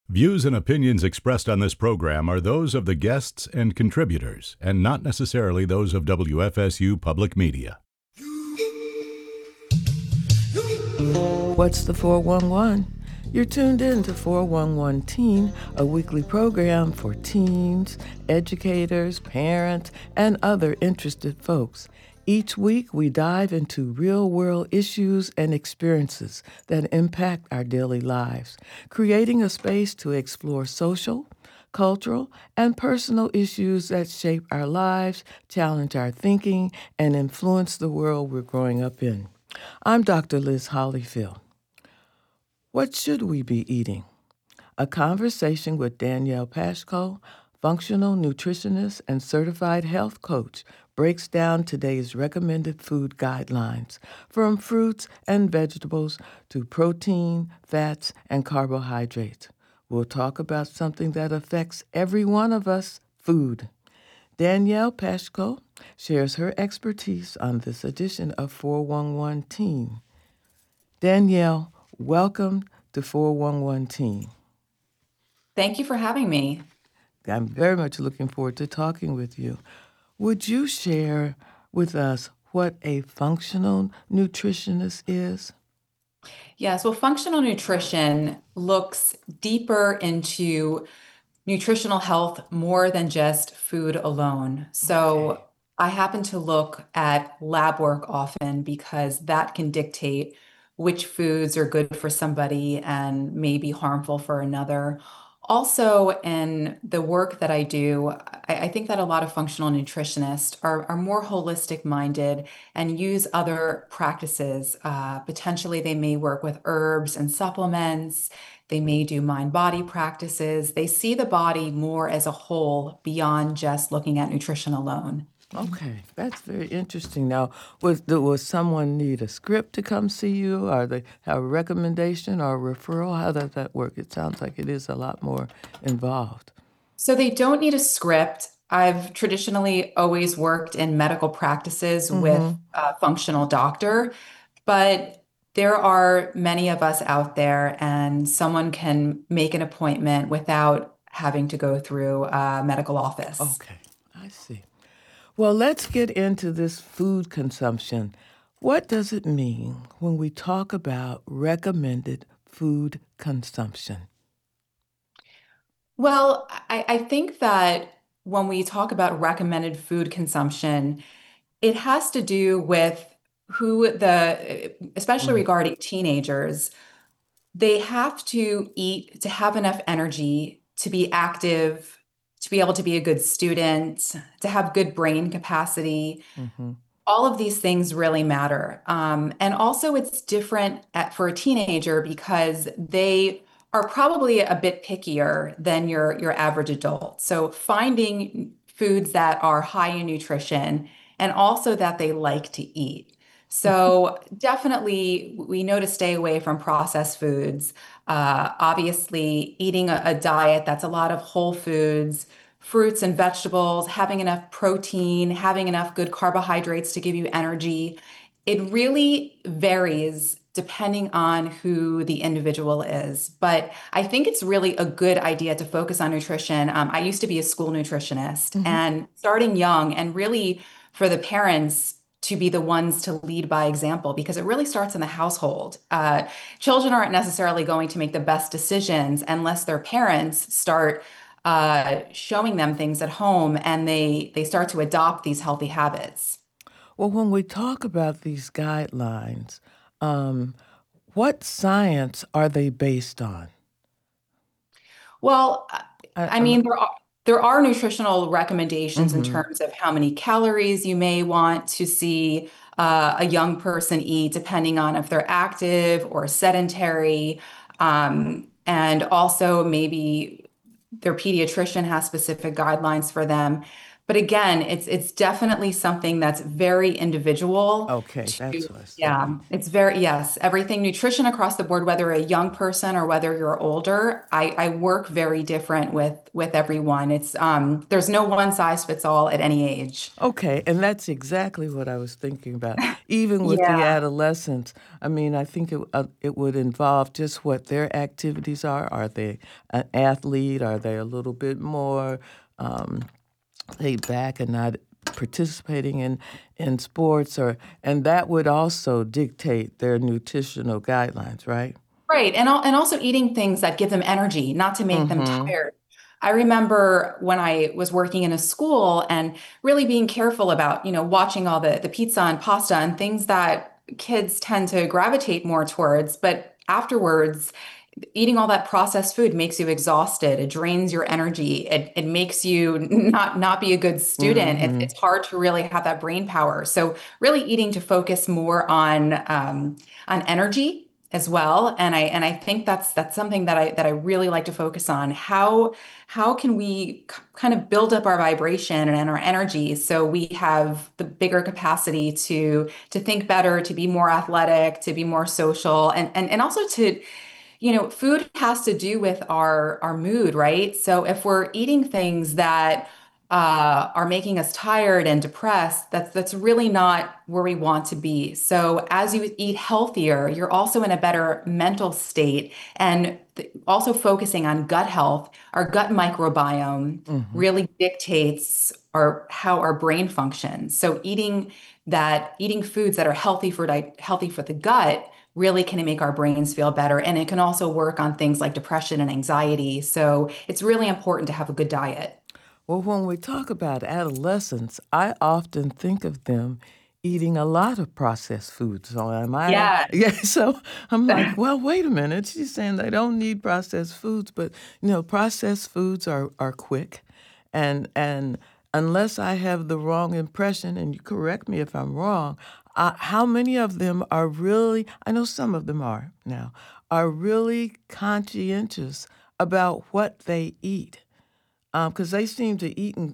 Views and opinions expressed on this program are those of the guests and contributors, and not necessarily those of WFSU Public Media. What's the 411? You're tuned in to 411 Teen, a weekly program for teens, educators, parents, and other interested folks. Each week, we dive into real-world issues and experiences that impact our daily lives, creating a space to explore social, cultural, and personal issues that shape our lives, challenge our thinking, and influence the world we're growing up in. I'm Dr. Liz Hollyfield. What should we be eating? A conversation with Danielle Pashko, functional nutritionist and certified health coach, breaks down today's recommended food guidelines, from fruits and vegetables to protein, fats, and carbohydrates. We'll talk about something that affects every one of us, food. Danielle Pashko shares her expertise on this edition of 411 Teen. Danielle, welcome to 411 Teen. Thank you for having me. I'm very much looking forward to talking with you. Would you share with us what a functional nutritionist is? Yes, well, functional nutrition looks deeper into nutritional health more than just food alone. So Okay. I happen to look at lab work often because that can dictate which foods are good for somebody and may be harmful for another. Also, in the work that I do, I think that a lot of functional nutritionists are more holistic minded and use other practices. Potentially, they may work with herbs and supplements. They may do mind body practices. They see the body more as a whole beyond just looking at nutrition alone. Okay, that's very interesting. Now, was someone need a script to come see you, or they have a recommendation or a referral? How does that work? It sounds like it is a lot more involved. So they don't need a script. I've traditionally always worked in medical practices with Mm-hmm. a functional doctor, but there are many of us out there, and someone can make an appointment without having to go through a medical office. Okay, I see. Well, let's get into this food consumption. What does it mean when we talk about recommended food consumption? Well, I think that when we talk about recommended food consumption, it has to do with especially Mm, regarding teenagers, they have to eat to have enough energy to be active, to be able to be a good student, to have good brain capacity. mm-hmm. All of these things really matter. And also, it's different for a teenager because they are probably a bit pickier than your average adult. So, finding foods that are high in nutrition and also that they like to eat. So, definitely, we know to stay away from processed foods. Obviously, eating a diet that's a lot of whole foods, fruits and vegetables, having enough protein, having enough good carbohydrates to give you energy. It really varies depending on who the individual is. But I think it's really a good idea to focus on nutrition. I used to be a school nutritionist Mm-hmm. and starting young and really for the parents to be the ones to lead by example because it really starts in the household. Children aren't necessarily going to make the best decisions unless their parents start showing them things at home and they start to adopt these healthy habits. Well, when we talk about these guidelines, um, what science are they based on? Well, I, I I'm, mean, there are nutritional recommendations in mm-hmm. terms of how many calories you may want to see a young person eat, depending on if they're active or sedentary. And also maybe their pediatrician has specific guidelines for them. But again, it's definitely something that's very individual Okay, to, that's what I was yeah, thinking. it's very, yes, everything nutrition across the board, whether a young person or whether you're older, I work very different with everyone. It's there's no one size fits all at any age. Okay, and that's exactly what I was thinking about. Even with the Yeah. adolescents, I mean, I think it would involve just what their activities are. Are they an athlete? Are they a little bit more um, laid back and not participating in sports? And that would also dictate their nutritional guidelines, right? Right. And also eating things that give them energy, not to make them Mm-hmm. tired. I remember when I was working in a school and really being careful about, watching all the pizza and pasta and things that kids tend to gravitate more towards. But afterwards, eating all that processed food makes you exhausted. It drains your energy. It makes you not be a good student. Mm-hmm. It's hard to really have that brain power. So really eating to focus more on energy as well. And I think that's something that I really like to focus on. How can we kind of build up our vibration and our energy so we have the bigger capacity to think better, to be more athletic, to be more social, and also to, food has to do with our mood, right? So if we're eating things that are making us tired and depressed, that's really not where we want to be. So as you eat healthier, you're also in a better mental state, and also focusing on gut health. Our gut microbiome Mm-hmm. really dictates how our brain functions. So eating foods that are healthy for the gut really can make our brains feel better. And it can also work on things like depression and anxiety. So it's really important to have a good diet. Well, when we talk about adolescents, I often think of them eating a lot of processed foods. So am I? Yeah. Yeah. So I'm like, well, wait a minute. She's saying they don't need processed foods, but processed foods are quick, and unless I have the wrong impression, and you correct me if I'm wrong, how many of them are really? I know some of them are now are really conscientious about what they eat, because they seem to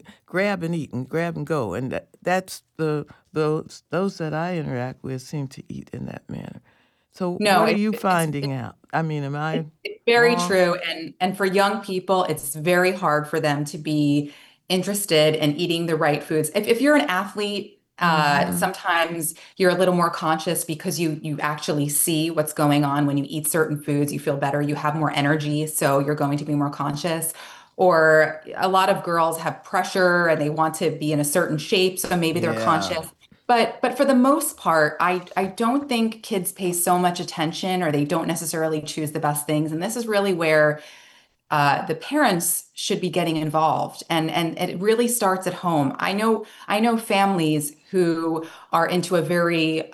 eat and grab and go, and that's those that I interact with seem to eat in that manner. So, No, what are you finding out? I mean, am I it's very wrong? true. And for young people, it's very hard for them to be interested in eating the right foods. If you're an athlete, Mm-hmm. sometimes you're a little more conscious because you actually see what's going on when you eat certain foods. You feel better, you have more energy, so you're going to be more conscious. Or a lot of girls have pressure and they want to be in a certain shape, so maybe they're Yeah. conscious. But for the most part, I don't think kids pay so much attention, or they don't necessarily choose the best things. And this is really where the parents should be getting involved, and it really starts at home. I know families who are into a very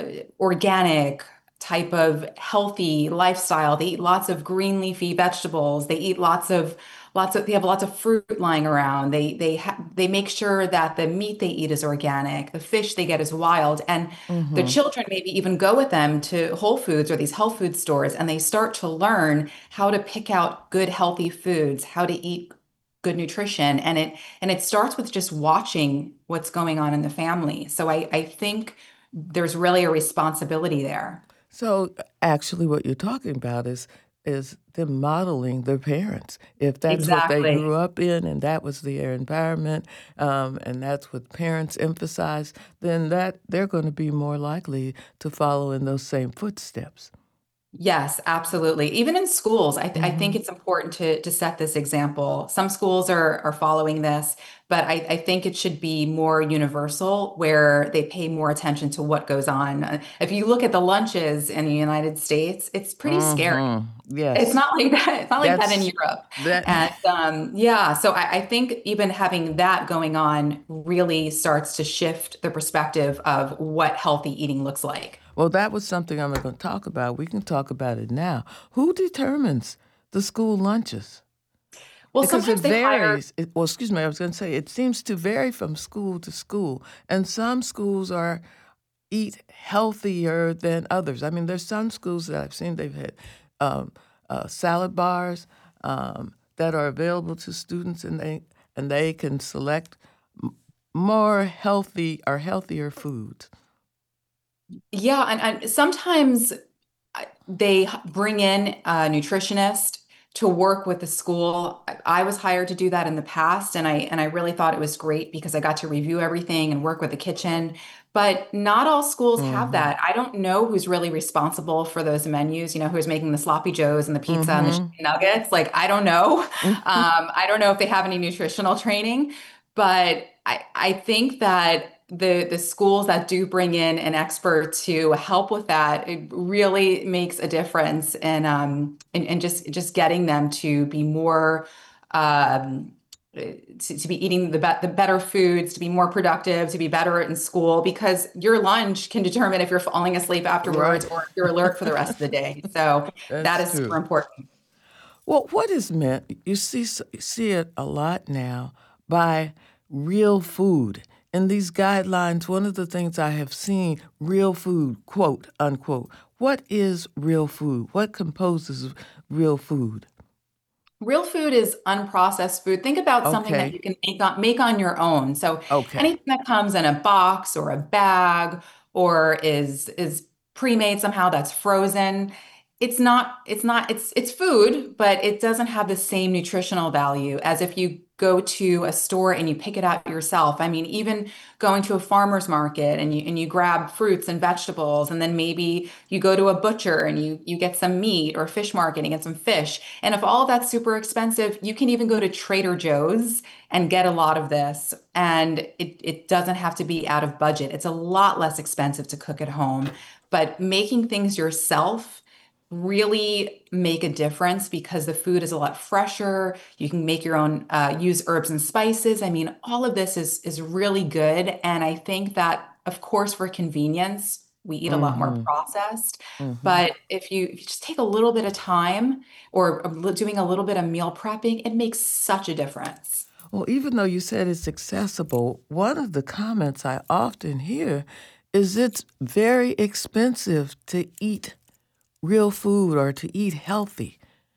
organic type of healthy lifestyle. They eat lots of green leafy vegetables. They eat lots of they have lots of fruit lying around. They make sure that the meat they eat is organic. The fish they get is wild, and the Mm-hmm. children maybe even go with them to Whole Foods or these health food stores, and they start to learn how to pick out good healthy foods, how to eat good nutrition. And it starts with just watching what's going on in the family. So I think there's really a responsibility there. So actually, what you're talking about is them modeling their parents. If that's what they Exactly. grew up in and that was their environment, and that's what parents emphasize, then that they're going to be more likely to follow in those same footsteps. Yes, absolutely. Even in schools, I think Hmm. it's important to set this example. Some schools are following this, but I think it should be more universal, where they pay more attention to what goes on. If you look at the lunches in the United States, it's pretty scary. Hmm. It's Yes, not like that. It's not like that in that's Europe. that. And yeah, so I think even having that going on really starts to shift the perspective of what healthy eating looks like. Well, that was something I'm going to talk about. We can talk about it now. Who determines the school lunches? Well, Because it sometimes they hire. varies. Well, excuse me, I was going to say it seems to vary from school to school, and some schools are eat healthier than others. I mean, there's some schools that I've seen they've had um, salad bars that are available to students, and they can select more healthy or healthier foods? Yeah, and sometimes they bring in a nutritionist to work with the school. I was hired to do that in the past, and I really thought it was great because I got to review everything and work with the kitchen. But not all schools have Mm-hmm. that. I don't know who's really responsible for those menus, who's making the sloppy joes and the pizza and the chicken Mm-hmm. nuggets. Like, I don't know. I don't know if they have any nutritional training, but I think that the schools that do bring in an expert to help with that, it really makes a difference in just getting them to be more to be eating the better foods, to be more productive, to be better in school, because your lunch can determine if you're falling asleep Right. afterwards or if you're alert for the rest of the day. So that That's is super true. important. Well, what is meant, you see it a lot now, by real food. In these guidelines, one of the things I have seen, real food, quote unquote. What is real food? What composes real food? Real food is unprocessed food. Think about something that Okay, you can make on your own. So okay, anything that comes in a box or a bag or is pre-made somehow that's frozen, it's food, but it doesn't have the same nutritional value as if you go to a store and you pick it out yourself. I mean, even going to a farmer's market and you grab fruits and vegetables, and then maybe you go to a butcher and you get some meat, or fish market and get some fish. And if all of that's super expensive, you can even go to Trader Joe's and get a lot of this. And it doesn't have to be out of budget. It's a lot less expensive to cook at home. But making things yourself really make a difference because the food is a lot fresher. You can make your own, use herbs and spices. I mean, all of this is really good. And I think that, of course, for convenience, we eat a lot more mm-hmm, processed. mm-hmm. But if you just take a little bit of time or doing a little bit of meal prepping, it makes such a difference. Well, even though you said it's accessible, one of the comments I often hear is it's very expensive to eat real food or to eat healthy.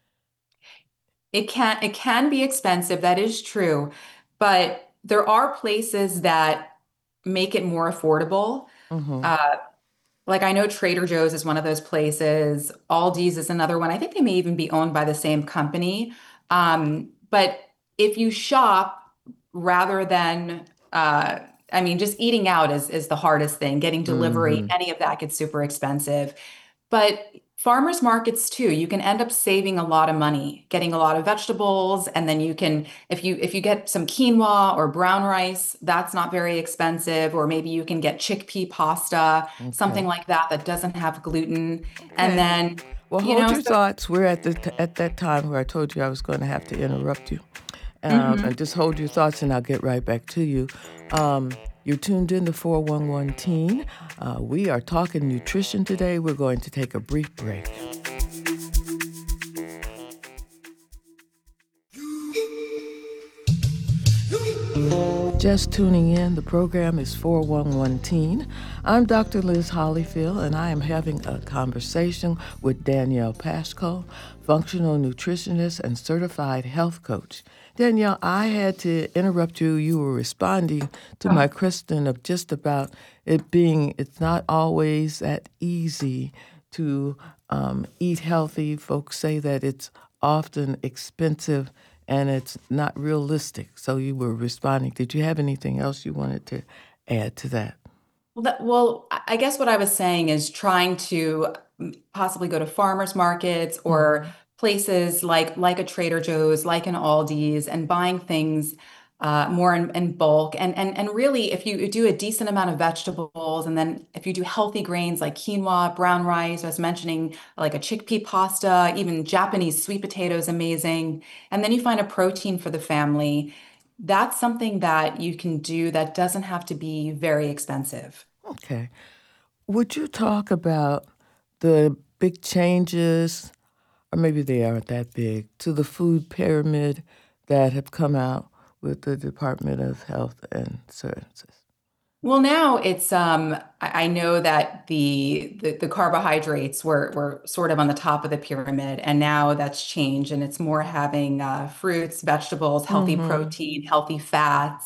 It can be expensive, that is true, but there are places that make it more affordable. Mm-hmm. Uh, like I know Trader Joe's is one of those places. Aldi's is another one. I think they may even be owned by the same company. But if you shop rather than, I mean, just eating out is the hardest thing. Getting delivery, Mm-hmm. any of that gets super expensive. But farmers markets too, you can end up saving a lot of money, getting a lot of vegetables, and then you can, if you get some quinoa or brown rice, that's not very expensive, or maybe you can get chickpea pasta, something Okay. like that that doesn't have gluten. And Okay. then, Well, you hold know, your so thoughts. We're at that time where I told you I was going to have to interrupt you, and mhm. just hold your thoughts, and I'll get right back to you. Um, you're tuned in to 411 Teen. We are talking nutrition today. We're going to take a brief break. Just tuning in, the program is 411 Teen. I'm Dr. Liz Hollyfield, and I am having a conversation with Danielle Pashko, functional nutritionist and certified health coach. Danielle, I had to interrupt you. You were responding to my Oh, question of just about it being, it's not always that easy to eat healthy. Folks say that it's often expensive and it's not realistic. So you were responding. Did you have anything else you wanted to add to that? well, I guess what I was saying is trying to possibly go to farmers markets or Mm-hmm. places like a Trader Joe's, like an Aldi's, and buying things more in bulk. And really, if you do a decent amount of vegetables, and then if you do healthy grains like quinoa, brown rice, I was mentioning like a chickpea pasta, even Japanese sweet potato is amazing, and then you find a protein for the family. That's something that you can do that doesn't have to be very expensive. Okay. Would you talk about the big changes, or maybe they aren't that big, to the food pyramid that have come out with the Department of Health and Services? Well, now it's I know that the carbohydrates were sort of on the top of the pyramid, and now that's changed, and it's more having fruits, vegetables, healthy Mm-hmm. protein, healthy fats.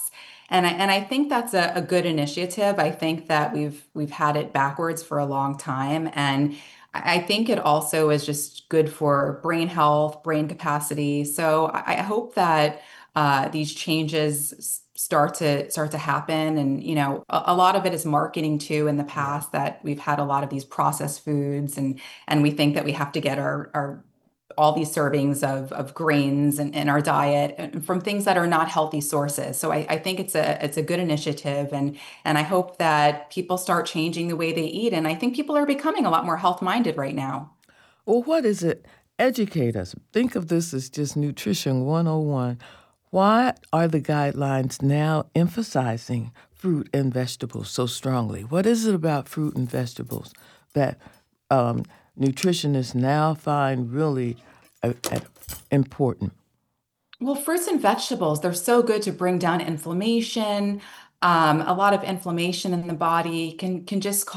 And I think that's a good initiative. I think that we've had it backwards for a long time. And I think it also is just good for brain health, brain capacity. So I hope that these changes start to happen. And a lot of it is marketing too. In the Yeah. past, that we've had a lot of these processed foods, and we think that we have to get our all these servings of grains in our diet and from things that are not healthy sources. So I think it's a good initiative, and I hope that people start changing the way they eat. And I think people are becoming a lot more health minded right now. Well, what is it? Educate us. Think of this as just Nutrition 101. Why are the guidelines now emphasizing fruit and vegetables so strongly? What is it about fruit and vegetables that um, nutritionists now find really important? Well, fruits and vegetables, they're so good to bring down inflammation. A lot of inflammation in the body can just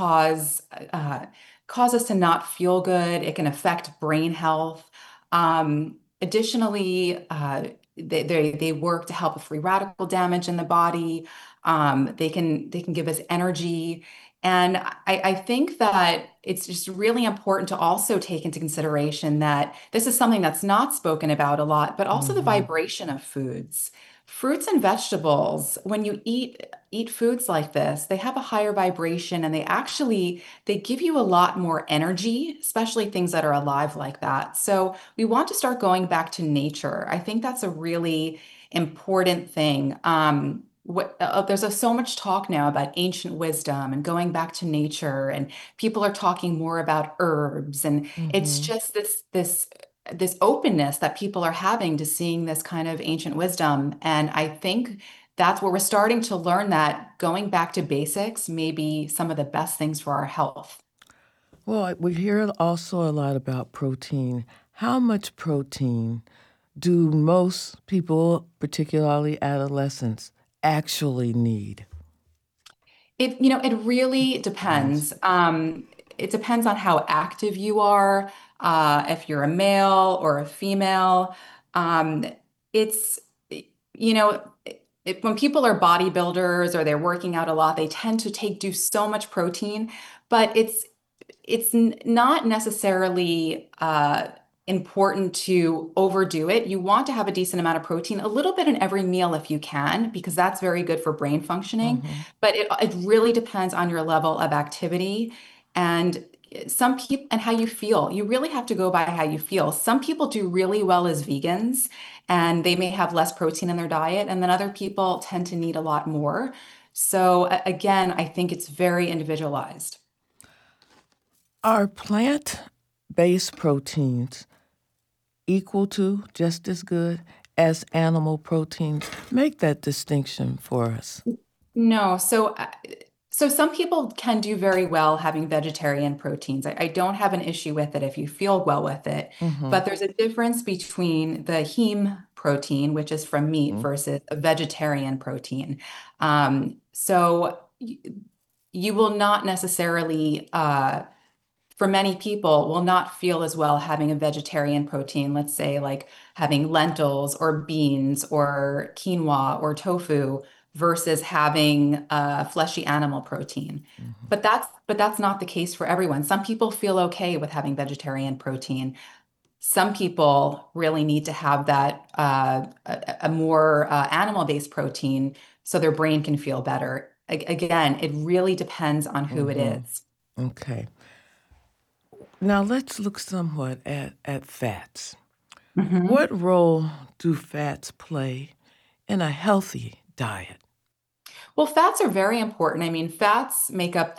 cause us to not feel good. It can affect brain health. Additionally, they work to help with free radical damage in the body. They can give us energy. And I think that it's just really important to also take into consideration that this is something that's not spoken about a lot, but also the Hmm. vibration of foods. Fruits and vegetables, when you eat foods like this, they have a higher vibration, and they give you a lot more energy, especially things that are alive like that. So we want to start going back to nature. I think that's a really important thing. There's so much talk now about ancient wisdom and going back to nature, and people are talking more about herbs, and it's Hmm. just this openness that people are having to seeing this kind of ancient wisdom. And I think that's where we're starting to learn that going back to basics may be some of the best things for our health. Well, we hear also a lot about protein. How much protein do most people, particularly adolescents, actually need? It really Depends. depends. It depends on how active you are, if you're a male or a female. Um, it's, when people are bodybuilders or they're working out a lot, they tend to do so much protein, but it's not necessarily important to overdo it. You want to have a decent amount of protein, a little bit in every meal if you can, because that's very good for brain functioning. Hmm. But it really depends on your level of activity and some people and how you feel. You really have to go by how you feel. Some people do really well as vegans, and they may have less protein in their diet, and then other people tend to need a lot more. So again, I think it's very individualized. Are plant based proteins equal to, just as good as animal proteins? Make that distinction for us. No, so some people can do very well having vegetarian proteins. I don't have an issue with it if you feel well with it, Hmm. but there's a difference between the heme protein, which is from meat, versus a vegetarian protein. So you will not necessarily for many people will not feel as well having a vegetarian protein, let's say like having lentils or beans or quinoa or tofu versus having fleshy animal protein. Hmm. But that's not the case for everyone. Some people feel okay with having vegetarian protein. Some people really need to have that a more animal-based protein so their brain can feel better. Again, it really depends on who it Hmm. is. Okay. Now let's look somewhat at fats. Mhm. What role do fats play in a healthy diet? Well, fats are very important. I mean, fats make up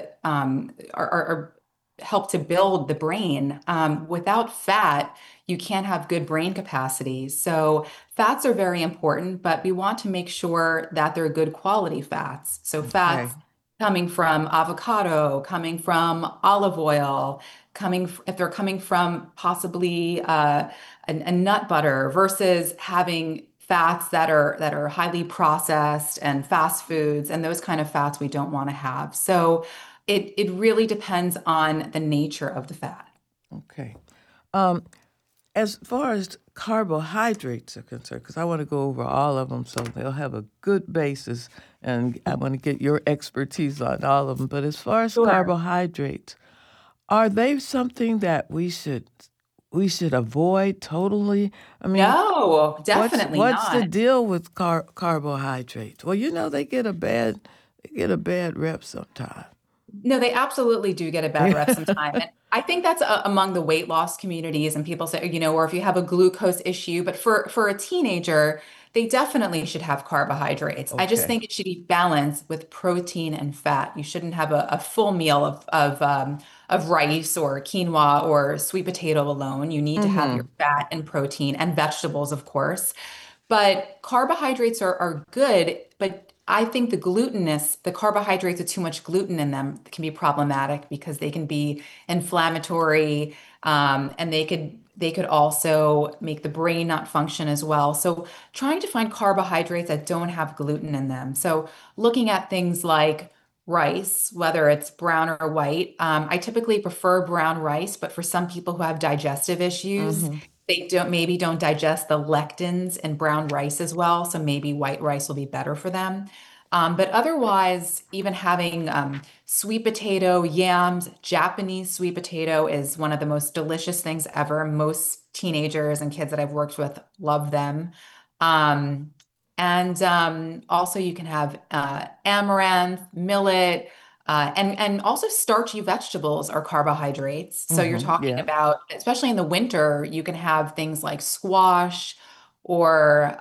are help to build the brain. Without fat, you can't have good brain capacity. So fats are very important, but we want to make sure that they're good quality fats. So Okay. fats coming from avocado, coming from olive oil, if they're coming from possibly a nut butter versus having fats that are highly processed and fast foods and those kind of fats we don't want to have. So it really depends on the nature of the fat. Okay. Um, as far as carbohydrates are concerned, because I want to go over all of them so they'll have a good basis, and I want to get your expertise on all of them. But as far as Sure. carbohydrates, are they something that we should avoid totally? I mean, No, what's definitely what's the not. deal with carbohydrates? Well, they get a bad rep sometimes. No, they absolutely do get a bad rep sometime. And I think that's among the weight loss communities and people say, or if you have a glucose issue, but for a teenager, they definitely should have carbohydrates. I just Okay. think it should be balanced with protein and fat. You shouldn't have a full meal of rice or quinoa or sweet potato alone. You need to have your Mm-hmm. fat and protein and vegetables, of course. But carbohydrates are good, but I think the carbohydrates with too much gluten in them can be problematic because they can be inflammatory, and they could also make the brain not function as well. So trying to find carbohydrates that don't have gluten in them. So looking at things like rice, whether it's brown or white. I typically prefer brown rice, but for some people who have digestive issues, Mm-hmm. they don't digest the lectins in brown rice as well. So maybe white rice will be better for them. But otherwise, even having sweet potato, yams, Japanese sweet potato is one of the most delicious things ever. Most teenagers and kids that I've worked with love them. Um, and also, you can have amaranth, millet, and also starchy vegetables are carbohydrates. So you're Mm-hmm. talking Yeah. about, especially in the winter, you can have things like squash or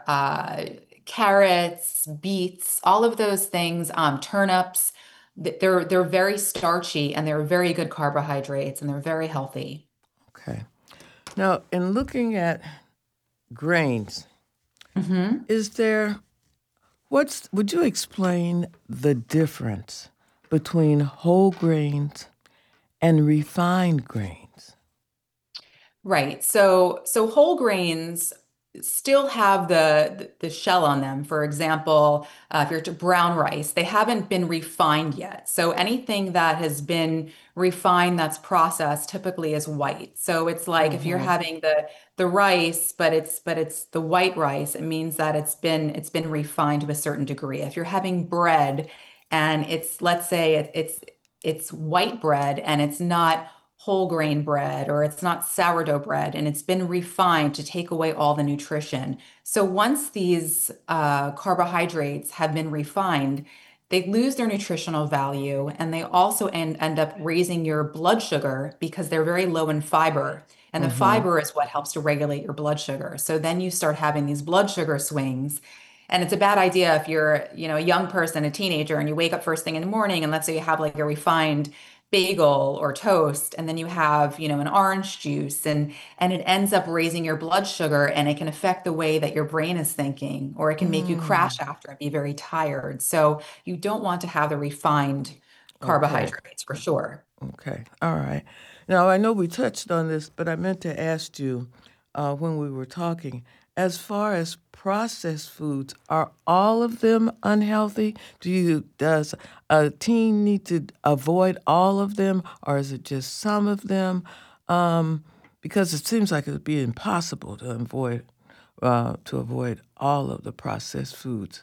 carrots, beets, all of those things, turnips. They're very starchy and they're very good carbohydrates and they're very healthy. Okay. Now, in looking at grains, Mhm. is there would you explain the difference between whole grains and refined grains? Right. So whole grains still have the shell on them. For example, if you're to brown rice, they haven't been refined yet. So anything that has been refined that's processed typically is white. So it's like if you're Mm-hmm. having the rice, but it's the white rice, it means that it's been refined to a certain degree. If you're having bread and it's, let's say it's white bread and it's not whole grain bread or it's not sourdough bread and it's been refined to take away all the nutrition. So once these carbohydrates have been refined, they lose their nutritional value and they also end up raising your blood sugar because they're very low in fiber. And the Mm-hmm. fiber is what helps to regulate your blood sugar. So then you start having these blood sugar swings. And it's a bad idea if you're, a young person, a teenager, and you wake up first thing in the morning and let's say you have like a refined bagel or toast and then you have an orange juice and it ends up raising your blood sugar and it can affect the way that your brain is thinking or it can make you crash Mm. after and be very tired, so you don't want to have the refined Okay. carbohydrates for sure. Okay. All right. Now, I know we touched on this, but I meant to ask you when we were talking, as far as processed foods, are all of them unhealthy? Does a teen need to avoid all of them, or is it just some of them? Because it seems like it'd be impossible to avoid all of the processed foods.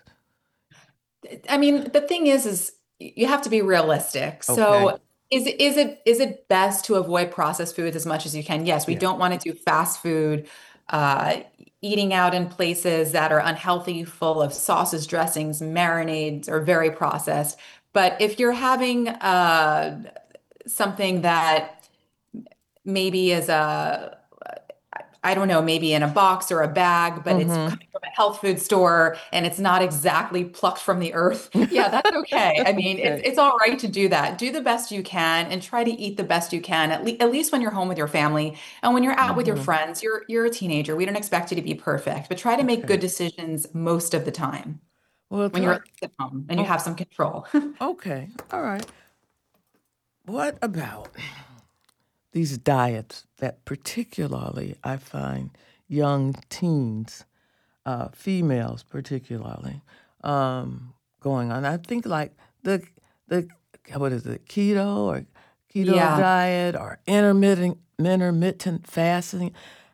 I mean, the thing is you have to be realistic. Okay. So is it best to avoid processed foods as much as you can? Yes, we Yeah. don't want to do fast food, uh, eating out in places that are unhealthy, full of sauces, dressings, marinades, or very processed. But if you're having something that maybe is I don't know, maybe in a box or a bag, but it's Mm-hmm. coming from a health food store and it's not exactly plucked from the earth. Yeah, that's okay. I mean, it's Okay. it's all right to do that. Do the best you can and try to eat the best you can, at least when you're home with your family and when you're out with your Mm-hmm. friends. You're a teenager. We don't expect you to be perfect, but try to make good Okay. decisions most of the time Well, when you're talk. at home and you Oh, have some control. okay. All right. What about these diets that particularly I find young teens, females particularly, going on? I think like the what is it, keto or keto Yeah. diet or intermittent fasting.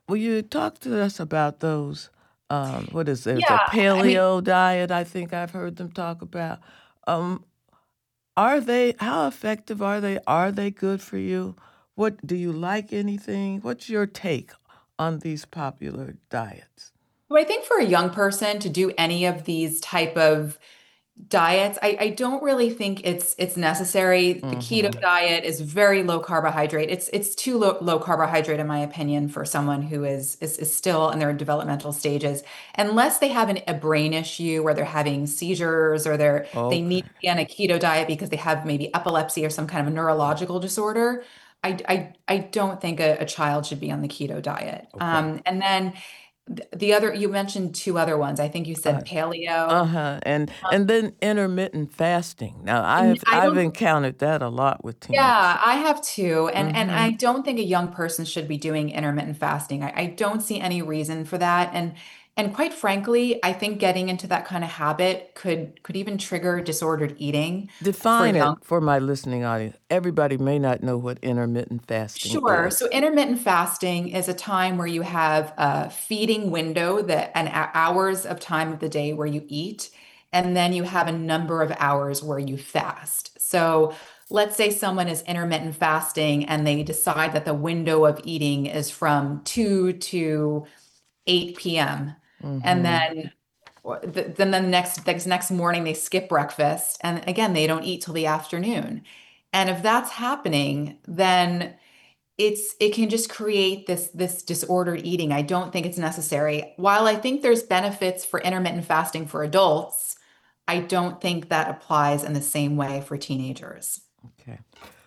Will you talk to us about those? What is there's a Yeah, I mean, paleo diet? I think I've heard them talk about. Um, are they? How effective are they? Are they good for you? What do you like? Anything? What's your take on these popular diets? well, I think for a young person to do any of these type of diets, I don't really think it's necessary. The keto Mm-hmm. diet is very low carbohydrate. It's too low carbohydrate in my opinion for someone who is still in their developmental stages, unless they have a brain issue where they're having seizures or they need Okay. to be on a keto diet because they have maybe epilepsy or some kind of a neurological disorder. I don't think a child should be on the keto diet. Okay. And then the other, you mentioned two other ones. I think you Uh, said paleo. uh-huh. And then intermittent fasting. Now And I I've don't encountered that a lot with teens. Yeah, I have too. And Mm-hmm. I don't think a young person should be doing intermittent fasting. I don't see any reason for that. And quite frankly, I think getting into that kind of habit could even trigger disordered eating for Define it young. for my listening audience. Everybody may not know what intermittent fasting Sure. So is. intermittent fasting is a time where you have a feeding window that and hours of time of the day where you eat, and then you have a number of hours where you fast. So let's say someone is intermittent fasting and they decide that the window of eating is from 2 to 8 p.m. And Mm-hmm. then the next morning they skip breakfast and again they don't eat till the afternoon. And if that's happening, then it can just create this disordered eating. I don't think it's necessary. While I think there's benefits for intermittent fasting for adults, I don't think that applies in the same way for teenagers. Okay.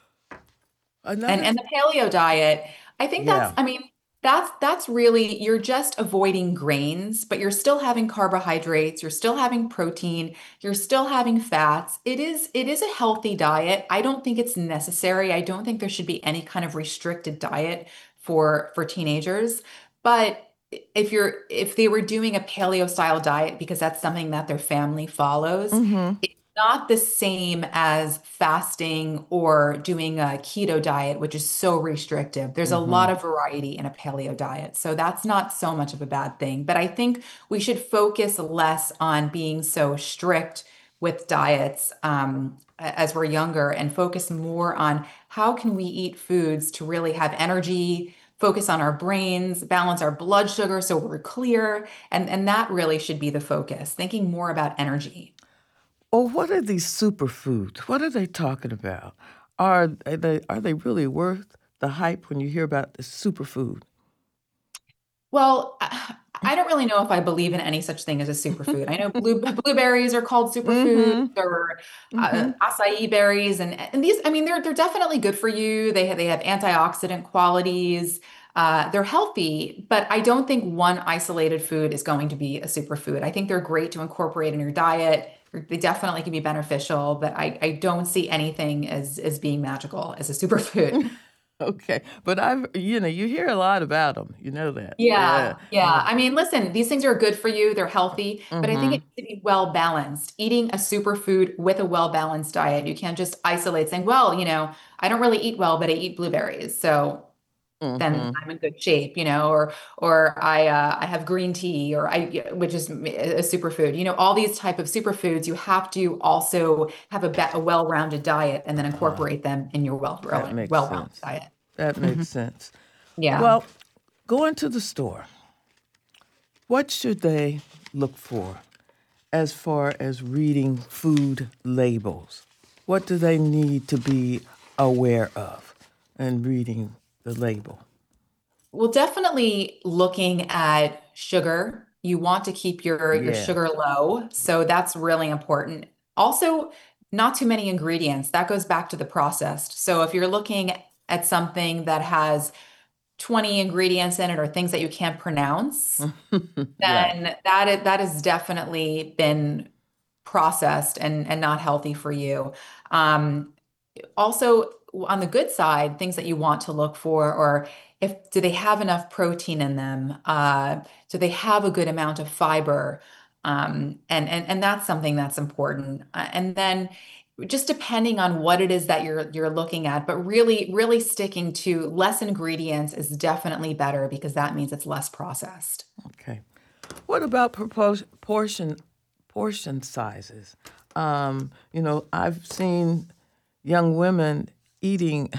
And Another, and the paleo diet, I think yeah. I mean, that's really you're just avoiding grains, but you're still having carbohydrates, you're still having protein, you're still having fats. It is a healthy diet. I don't think it's necessary. I don't think there should be any kind of restricted diet for teenagers. But if they were doing a paleo style diet because that's something that their family follows, Mm-hmm. not the same as fasting or doing a keto diet, which is so restrictive. There's a Mm-hmm. lot of variety in a paleo diet. So that's not so much of a bad thing. But I think we should focus less on being so strict with diets as we're younger and focus more on how can we eat foods to really have energy, focus on our brains, balance our blood sugar so we're clear. And that really should be the focus, thinking more about energy. Oh, what are these superfoods? What are they talking about? Are they really worth the hype when you hear about the superfood? Well, I don't really know if I believe in any such thing as a superfood. I know blueberries are called superfoods Mm-hmm. or Mm-hmm. acai berries, and these, I mean, they're definitely good for you. They have antioxidant qualities. They're healthy, but I don't think one isolated food is going to be a superfood. I think they're great to incorporate in your diet. They definitely can be beneficial, but I don't see anything as being magical as a superfood. Okay, but you hear a lot about them. You know that. Yeah. Yeah, Yeah. yeah. I mean, listen, these things are good for you. They're healthy, but I think it Mm-hmm. needs to be well balanced. Eating a superfood with a well balanced diet. You can't just isolate saying, well, I don't really eat well, but I eat blueberries. So then Mm-hmm. I'm in good shape, or I have green tea or which is a superfood. All these type of superfoods, you have to also have a well-rounded diet and then incorporate them in your That makes well-balanced sense. diet. That makes Mhm. sense. Yeah. Well, going to the store, what should they look for as far as reading food labels? What do they need to be aware of in reading the label? Well, definitely looking at sugar. You want to keep your Yeah. sugar low, so that's really important. Also, not too many ingredients. That goes back to the processed. So if you're looking at something that has 20 ingredients in it or things that you can't pronounce, Right. then that has definitely been processed and not healthy for you. Also, on the good side, things that you want to look for, or if do they have enough protein in them? Do they have a good amount of fiber? And that's something that's important. And then just depending on what it is that you're looking at, but really sticking to less ingredients is definitely better because that means it's less processed. Okay. What about portion sizes? I've seen young women eating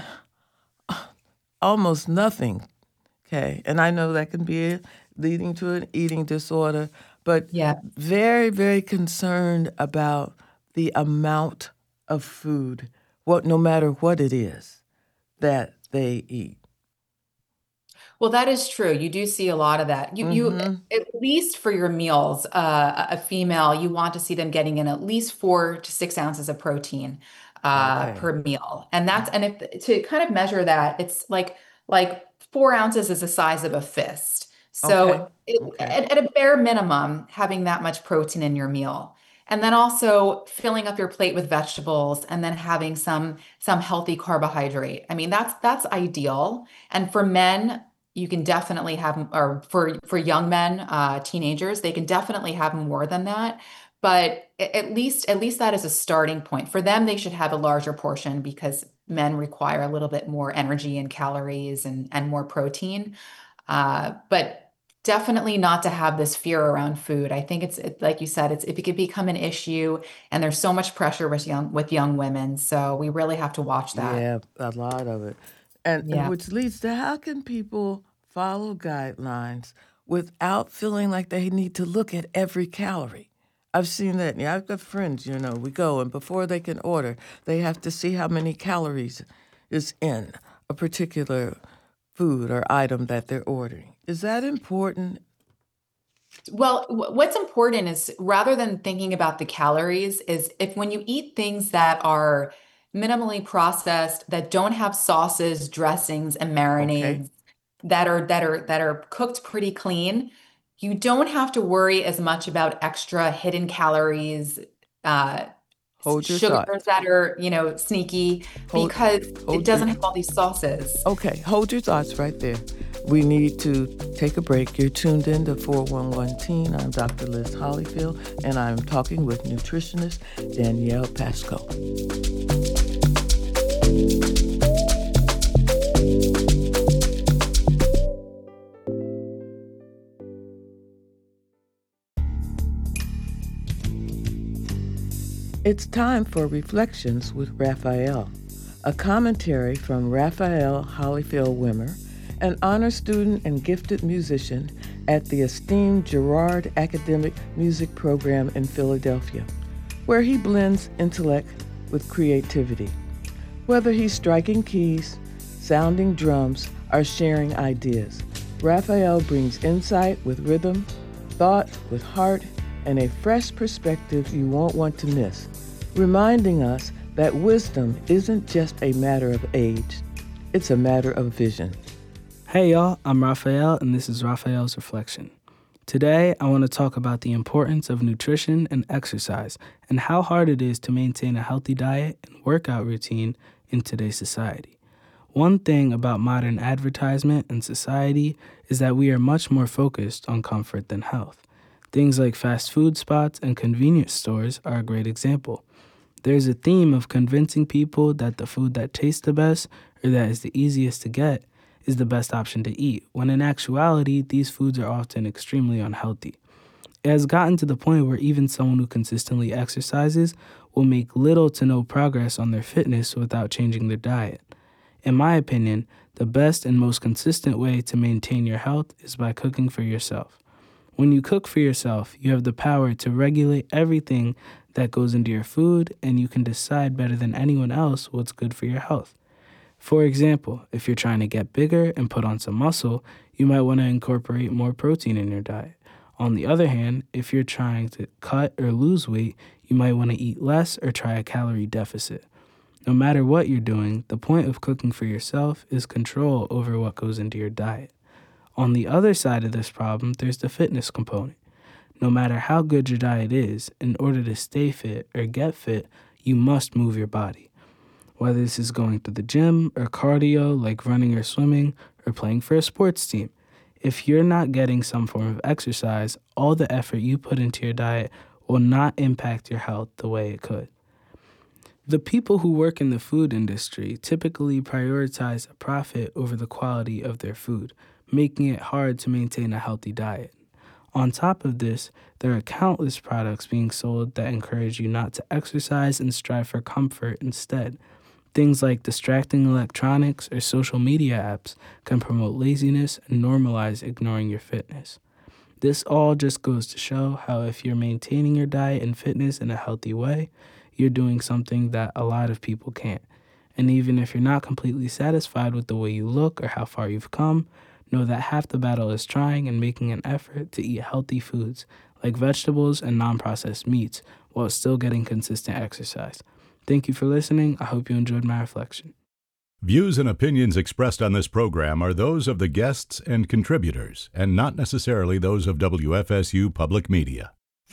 almost nothing. Okay, and I know that can be leading to an eating disorder, but Yeah. very, very concerned about the amount of food, no matter what it is that they eat. Well, that is true. You do see a lot of that. You Mm-hmm. at least for your meals, a female, you want to see them getting in at least 4 to 6 ounces of protein Okay. per meal, and if to kind of measure that, it's like 4 ounces is the size of a fist. Okay. So Okay. at a bare minimum, having that much protein in your meal, and then also filling up your plate with vegetables, and then having some healthy carbohydrate. I mean, that's ideal. And for men, you can definitely have, or for young men, teenagers, they can definitely have more than that. But at least that is a starting point. For them, they should have a larger portion because men require a little bit more energy and calories and more protein. But definitely not to have this fear around food. I think like you said, it could become an issue, and there's so much pressure with young women. So we really have to watch that. Yeah, a lot of it. And Yeah. which leads to how can people follow guidelines without feeling like they need to look at every calorie? I've seen that. Yeah, I've got friends, we go and before they can order, they have to see how many calories is in a particular food or item that they're ordering. Is that important? Well, what's important is rather than thinking about the calories, is if when you eat things that are minimally processed, that don't have sauces, dressings, and Okay. marinades, that are cooked pretty clean, you don't have to worry as much about extra hidden calories, uh, Hold your sugars thoughts. that are, sneaky Hold because it hold your doesn't have all these sauces. Okay, hold your thoughts right there. We need to take a break. You're tuned in to 411 Teen. I'm Dr. Liz Hollyfield, and I'm talking with nutritionist Danielle Pasco. It's time for Reflections with Raphael, a commentary from Raphael Hollyfield Wimmer, an honor student and gifted musician at the esteemed Girard Academic Music Program in Philadelphia, where he blends intellect with creativity. Whether he's striking keys, sounding drums, or sharing ideas, Raphael brings insight with rhythm, thought with heart, and a fresh perspective you won't want to miss, reminding us that wisdom isn't just a matter of age, it's a matter of vision. Hey y'all, I'm Raphael, and this is Raphael's Reflection. Today, I want to talk about the importance of nutrition and exercise and how hard it is to maintain a healthy diet and workout routine in today's society. One thing about modern advertisement and society is that we are much more focused on comfort than health. Things like fast food spots and convenience stores are a great example. There's a theme of convincing people that the food that tastes the best or that is the easiest to get is the best option to eat, when in actuality, these foods are often extremely unhealthy. It has gotten to the point where even someone who consistently exercises will make little to no progress on their fitness without changing their diet. In my opinion, the best and most consistent way to maintain your health is by cooking for yourself. When you cook for yourself, you have the power to regulate everything that goes into your food, and you can decide better than anyone else what's good for your health. For example, if you're trying to get bigger and put on some muscle, you might want to incorporate more protein in your diet. On the other hand, if you're trying to cut or lose weight, you might want to eat less or try a calorie deficit. No matter what you're doing, the point of cooking for yourself is control over what goes into your diet. On the other side of this problem, there's the fitness component. No matter how good your diet is, in order to stay fit or get fit, you must move your body. Whether this is going to the gym or cardio like running or swimming or playing for a sports team, if you're not getting some form of exercise, all the effort you put into your diet will not impact your health the way it could. The people who work in the food industry typically prioritize a profit over the quality of their food, making it hard to maintain a healthy diet. On top of this, there are countless products being sold that encourage you not to exercise and strive for comfort instead. Things like distracting electronics or social media apps can promote laziness and normalize ignoring your fitness. This all just goes to show how if you're maintaining your diet and fitness in a healthy way, you're doing something that a lot of people can't. And even if you're not completely satisfied with the way you look or how far you've come, know that half the battle is trying and making an effort to eat healthy foods like vegetables and non-processed meats while still getting consistent exercise. Thank you for listening. I hope you enjoyed my reflection. Views and opinions expressed on this program are those of the guests and contributors, and not necessarily those of WFSU Public Media.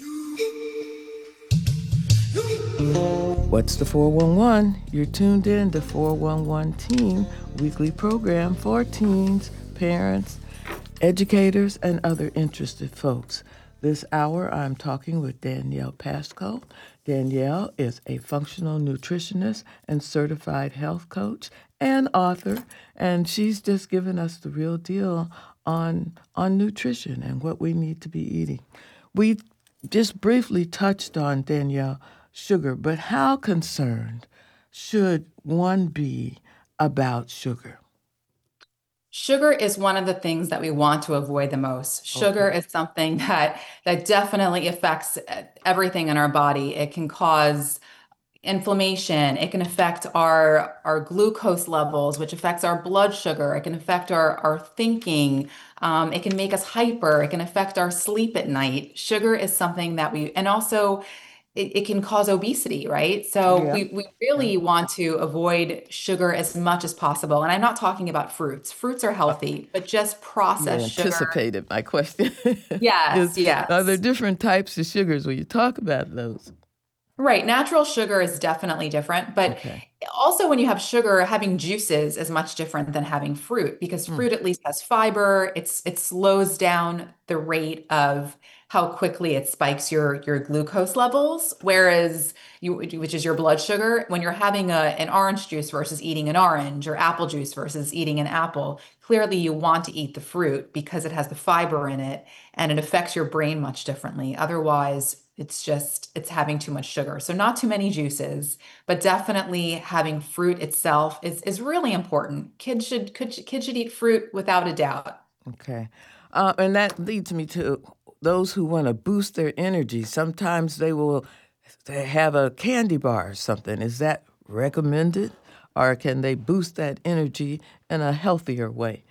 What's the 411? You're tuned in to 411 Teen, weekly program for teens, parents, educators, and other interested folks. This hour, I'm talking with Danielle Pasco. Danielle is a functional nutritionist and certified health coach and author, and she's just given us the real deal on nutrition and what we need to be eating. We just briefly touched on, Danielle, sugar, but how concerned should one be about sugar? Sugar is one of the things that we want to avoid the most. Sugar is something that definitely affects everything in our body. It can cause inflammation. It can affect our glucose levels, which affects our blood sugar. It can affect our thinking. It can make us hyper. It can affect our sleep at night. Sugar is something that and also it can cause obesity, right? So Yeah. we really want to avoid sugar as much as possible. And I'm not talking about fruits. Fruits are healthy, but just You processed sugar. anticipated my question. Yes, Are there yes. different types of sugars when you talk about those? Right. Natural sugar is definitely different, but Okay. also when you have sugar, having juices is much different than having fruit because fruit at least has fiber. It slows down the rate of how quickly it spikes your glucose levels, whereas which is your blood sugar, when you're having an orange juice versus eating an orange or apple juice versus eating an apple, clearly you want to eat the fruit because it has the fiber in it and it affects your brain much differently. Otherwise, it's having too much sugar. So not too many juices, but definitely having fruit itself is really important. Kids should eat fruit without a doubt. Okay. And that leads me to those who want to boost their energy. Sometimes they have a candy bar or something. Is that recommended? Or can they boost that energy in a healthier way?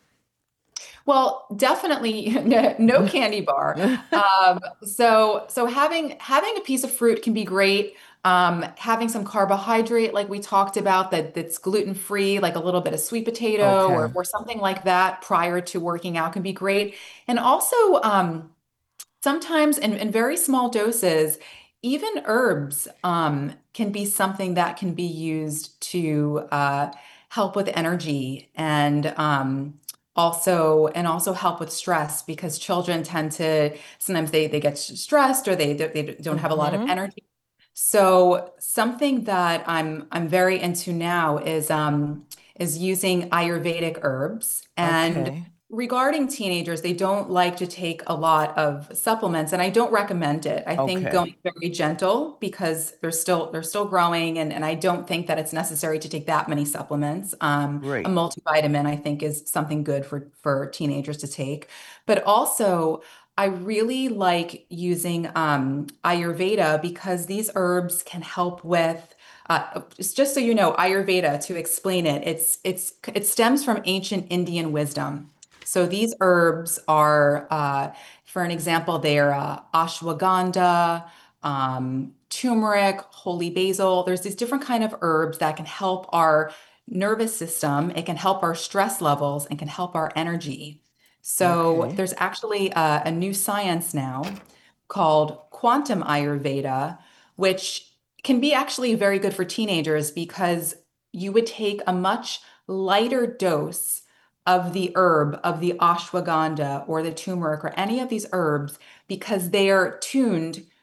Well, definitely no candy bar. So having a piece of fruit can be great. Having some carbohydrate, like we talked about, that's gluten free, like a little bit of sweet potato Okay. or something like that prior to working out can be great. And also sometimes in very small doses, even herbs can be something that can be used to help with energy and also help with stress because children tend to sometimes they get stressed or they don't have a lot of Mm-hmm. energy. So something that I'm very into now is using Ayurvedic herbs. And Okay. regarding teenagers, they don't like to take a lot of supplements, and I don't recommend it. I think Okay. going very gentle because they're still growing, and I don't think that it's necessary to take that many supplements. A Great. multivitamin, I think, is something good for teenagers to take, but also. I really like using Ayurveda because these herbs can help with just so you know, Ayurveda, to explain it, it stems from ancient Indian wisdom. So these herbs are, for an example, they're ashwagandha, turmeric, holy basil. There's these different kind of herbs that can help our nervous system. It can help our stress levels and can help our energy. So Okay. there's actually a new science now called quantum Ayurveda, which can be actually very good for teenagers because you would take a much lighter dose of the herb, of the ashwagandha or the turmeric or any of these herbs because they are tuned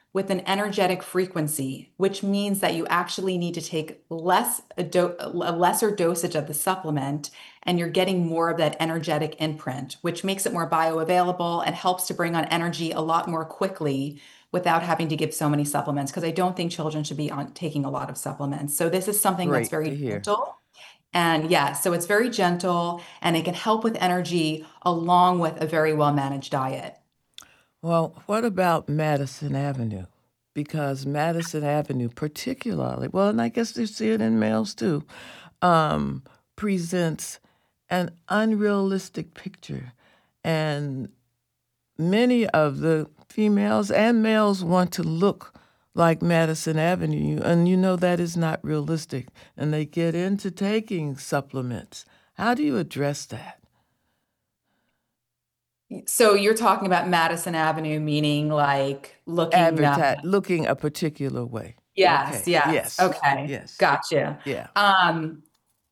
with an energetic frequency, which means that you actually need to take a lesser dosage of the supplement, and you're getting more of that energetic imprint, which makes it more bioavailable and helps to bring on energy a lot more quickly without having to give so many supplements. Because I don't think children should be on taking a lot of supplements. So this is something that's Great to very hear. gentle. And yeah, so it's very gentle and it can help with energy along with a very well managed diet. Well, what about Madison Avenue? Because Madison Avenue, particularly, well, and I guess they see it in males too, um, presents an unrealistic picture. And many of the females and males want to look like Madison Avenue, and you know that is not realistic. And they get into taking supplements. How do you address that? So you're talking about Madison Avenue, meaning like looking, Looking a particular way. yes, Okay. yes. Yes. Okay. Yes. Gotcha. Yeah. Um,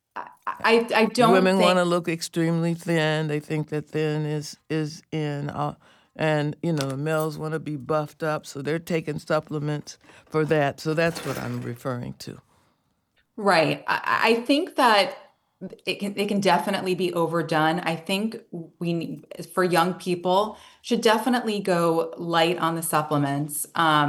I don't Women want think, to look extremely thin. They think that thin is in, and the males want to be buffed up, so they're taking supplements for that. So that's what I'm referring to. right. I think that it can definitely be overdone. I think for young people, should definitely go light on the supplements.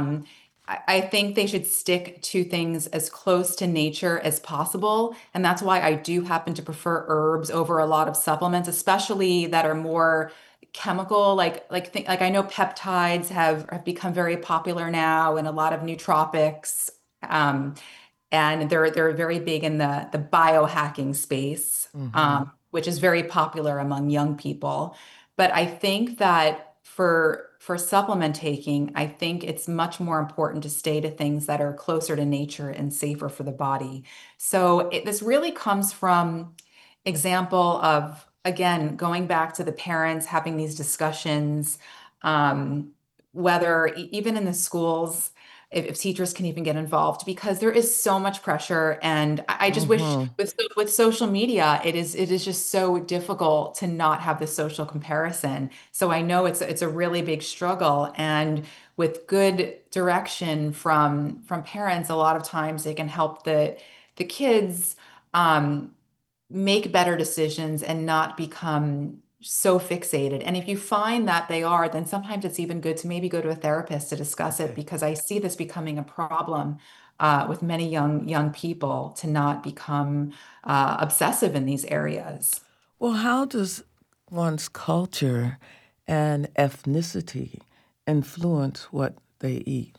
I think they should stick to things as close to nature as possible, and that's why I do happen to prefer herbs over a lot of supplements, especially that are more chemical. Like I know peptides have become very popular now, and a lot of nootropics. Um, and they're very big in the biohacking space, Mm-hmm. which is very popular among young people. But I think that for supplement taking, I think it's much more important to stay to things that are closer to nature and safer for the body. So this really comes from example of, again, going back to the parents having these discussions, um, whether even in the schools, if teachers can even get involved, because there is so much pressure. And I just wish Mm-hmm. with social media, it is just so difficult to not have the social comparison. So I know it's a really big struggle. And with good direction from parents, a lot of times they can help the kids um, make better decisions and not become so fixated. And if you find that they are, then sometimes it's even good to maybe go to a therapist to discuss it, Okay. because I see this becoming a problem with many young people to not become obsessive in these areas. Well, how does one's culture and ethnicity influence what they eat?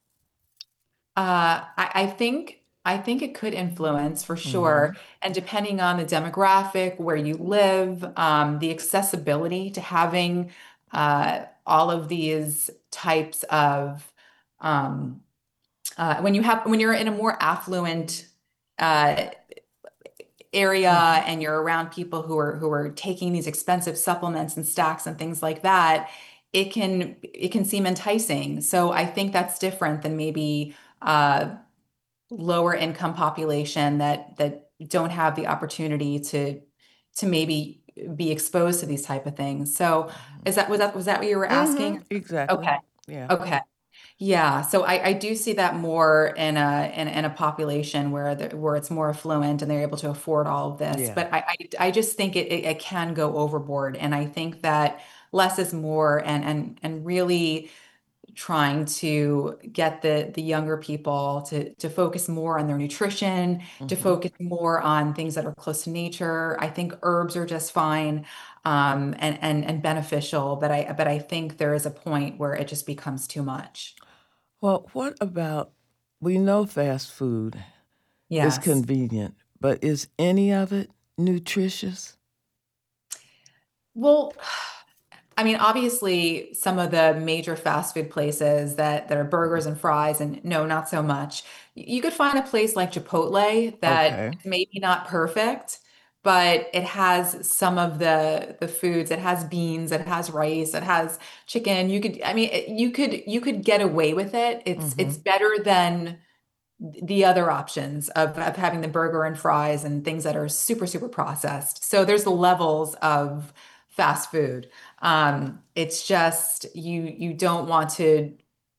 I think it could influence for Mm-hmm. sure, and depending on the demographic, where you live, the accessibility to having all of these types of um, when you're in a more affluent uh, area Mm-hmm. and you're around people who are taking these expensive supplements and stacks and things like that, it can seem enticing. So I think that's different than maybe lower income population that don't have the opportunity to maybe be exposed to these type of things. So was that what you were Mm-hmm. asking? Exactly. Okay. Yeah. Okay. Yeah, so I do see that more in a population where it's more affluent and they're able to afford all of this. Yeah. But I just think it can go overboard, and I think that less is more, and really trying to get the younger people to focus more on their nutrition, to Mm-hmm. focus more on things that are close to nature. I think herbs are just fine, and beneficial, but I think there is a point where it just becomes too much. Well, what about we know fast food is Yes. convenient, but is any of it nutritious? Well, I mean, obviously, some of the major fast food places that are burgers and fries, and no, not so much. You could find a place like Chipotle that Okay. is maybe not perfect, but it has some of the foods. It has beans, it has rice, it has chicken. I mean, you could get away with it. It's Mm-hmm. it's better than the other options of having the burger and fries and things that are super, super processed. So there's the levels of fast food. It's just you don't want to.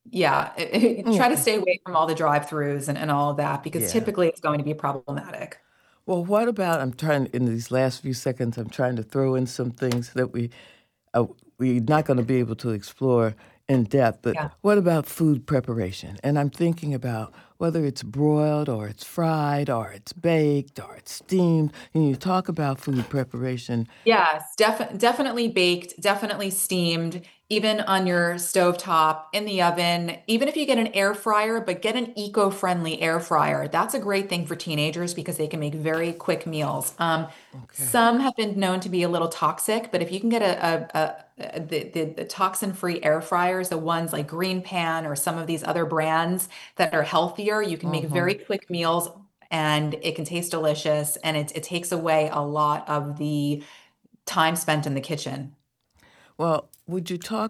Yeah, try to Okay. stay away from all the drive-throughs and all of that because Yeah. typically it's going to be problematic. Well, what about, I'm trying, in these last few seconds, I'm trying to throw in some things that uh, we're not going to be able to explore in depth, but Yeah. what about food preparation? And I'm thinking about whether it's broiled or it's fried or it's baked or it's steamed. And you talk about food preparation. Yes, definitely baked, definitely steamed, even on your stovetop, in the oven. Even if you get an air fryer, but get an eco-friendly air fryer. That's a great thing for teenagers because they can make very quick meals. Okay. Some have been known to be a little toxic, but if you can get the toxin-free air fryers, the ones like Green Pan or some of these other brands that are healthier, you can make Mm-hmm. very quick meals and it can taste delicious and it takes away a lot of the time spent in the kitchen. Well, would you talk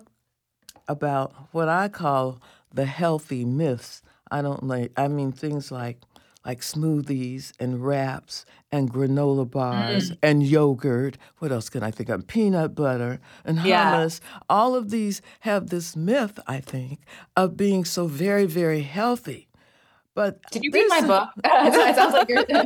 about what I call the healthy myths? I don't like, I mean, things like smoothies and wraps and granola bars Mm. and yogurt. What else can I think of? Peanut butter and Yeah. hummus. All of these have this myth, I think, of being so very, very healthy. But Did you read my there's book? It sounds like you're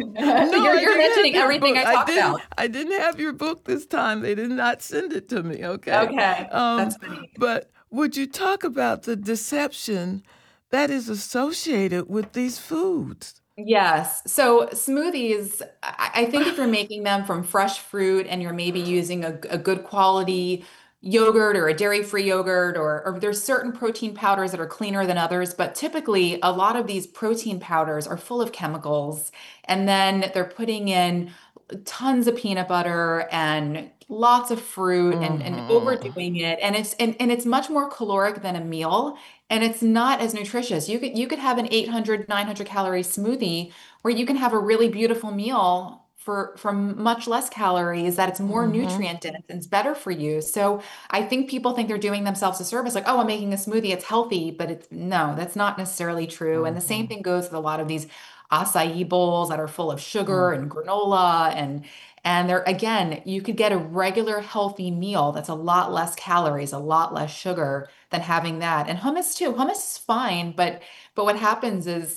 no, I you're didn't have mentioning your everything book. I talk about. I didn't have your book this time. They did not send it to me, okay? Okay, Um, that's funny. but would you talk about the deception that is associated with these foods? Yes. So smoothies, I think if you're making them from fresh fruit and you're maybe using a good quality yogurt or a dairy-free yogurt, or there's certain protein powders that are cleaner than others, but typically a lot of these protein powders are full of chemicals, and then they're putting in tons of peanut butter and lots of fruit and Hmm. overdoing it. And it's much more caloric than a meal. And it's not as nutritious. You could have an 800, 900 calorie smoothie where you can have a really beautiful meal for much less calories, that it's more Hmm. nutrient dense and it's better for you. So I think people think they're doing themselves a service, like, oh, I'm making a smoothie, it's healthy, but it's no, that's not necessarily true. And the same Hmm. thing goes with a lot of these acai bowls that are full of sugar Hmm. and granola and they're, again, you could get a regular healthy meal that's a lot less calories, a lot less sugar than having that. And hummus too. Hummus is fine, but what happens is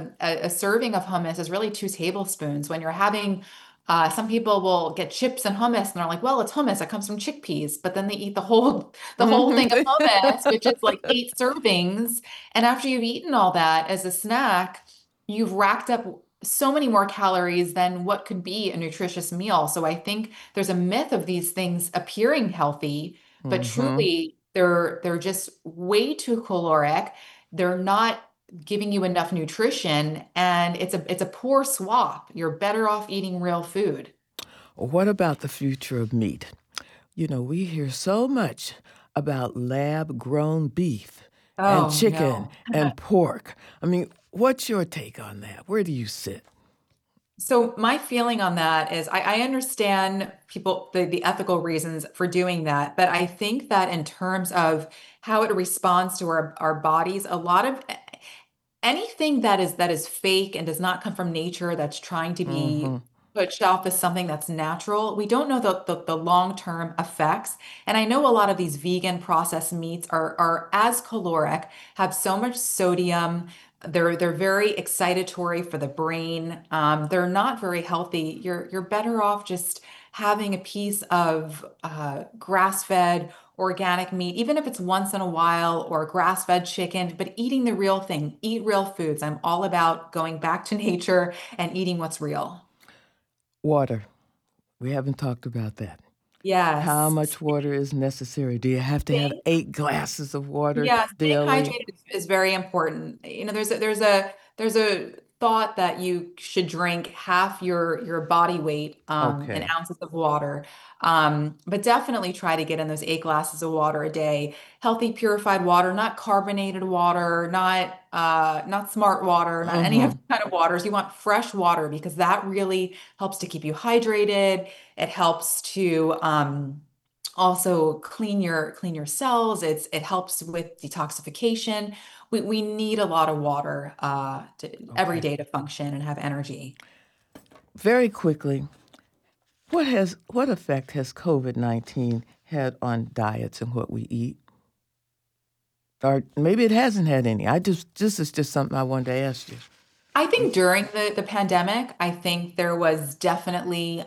a serving of hummus is really 2 tablespoons. When you're having some people will get chips and hummus and they're like, well, it's hummus. It comes from chickpeas. But then they eat the whole thing of hummus, which is like 8 servings. And after you've eaten all that as a snack, you've racked up so many more calories than what could be a nutritious meal. So I think there's a myth of these things appearing healthy, but Hmm. truly they're just way too caloric. They're not giving you enough nutrition, and it's a poor swap. You're better off eating real food. What about the future of meat? You know, we hear so much about lab grown beef and Oh, chicken no. and pork. I mean, what's your take on that? Where do you sit? So my feeling on that is I understand people the ethical reasons for doing that, but I think that in terms of how it responds to our bodies, a lot of anything that is fake and does not come from nature, that's trying to be Hmm. put off as something that's natural, we don't know the long-term effects. And I know a lot of these vegan processed meats are as caloric, have so much sodium. They're very excitatory for the brain. They're not very healthy. You're better off just having a piece of grass-fed organic meat, even if it's once in a while, or grass-fed chicken, but eating the real thing, eat real foods. I'm all about going back to nature and eating what's real. Water. We haven't talked about that. How Yes. much water is necessary? Do you have to have Staying 8 glasses of water Yeah, staying daily? hydrated is very important. There's a thought that you should drink half your body weight in Okay. ounces of water. But definitely try to get in those 8 glasses of water a day. Healthy, purified water, not carbonated water, not smart water, not any of Hmm. the kind of waters. You want fresh water because that really helps to keep you hydrated. It helps to also clean your cells. It helps with detoxification. We need a lot of water every Okay. day to function and have energy. Very quickly, what effect has COVID-19 had on diets and what we eat? Or maybe it hasn't had any. This is just something I wanted to ask you. I think during the pandemic, I think there was definitely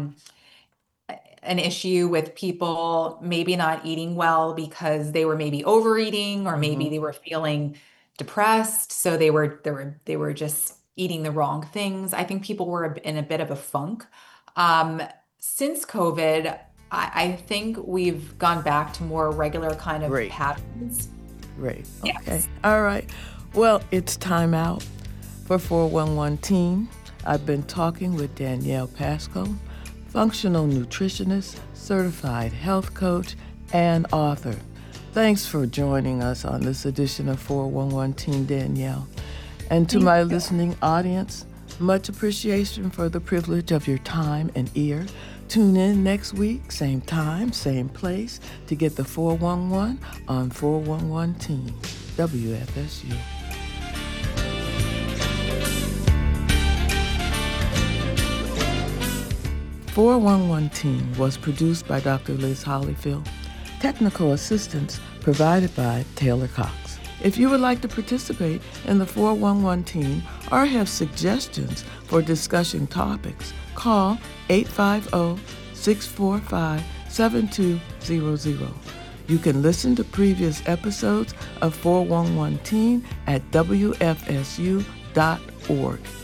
an issue with people maybe not eating well because they were maybe overeating, or maybe they were feeling depressed, so they were just eating the wrong things. I think people were in a bit of a funk. Since COVID, I think we've gone back to more regular kind of Great. patterns. Great. Yes. Okay. All right. Well, it's time out for 411 Teen. I've been talking with Danielle Pasco, functional nutritionist, certified health coach, and author. Thanks for joining us on this edition of 411 Teen, Danielle. And to my listening audience, much appreciation for the privilege of your time and ear. Tune in next week, same time, same place, to get the 411 on 411 Teen, WFSU. "411 Teen" was produced by Dr. Liz Hollyfield. Technical assistance provided by Taylor Cox. If you would like to participate in the 411 Teen or have suggestions for discussion topics, call 850-645-7200. You can listen to previous episodes of 411 Teen at WFSU.org.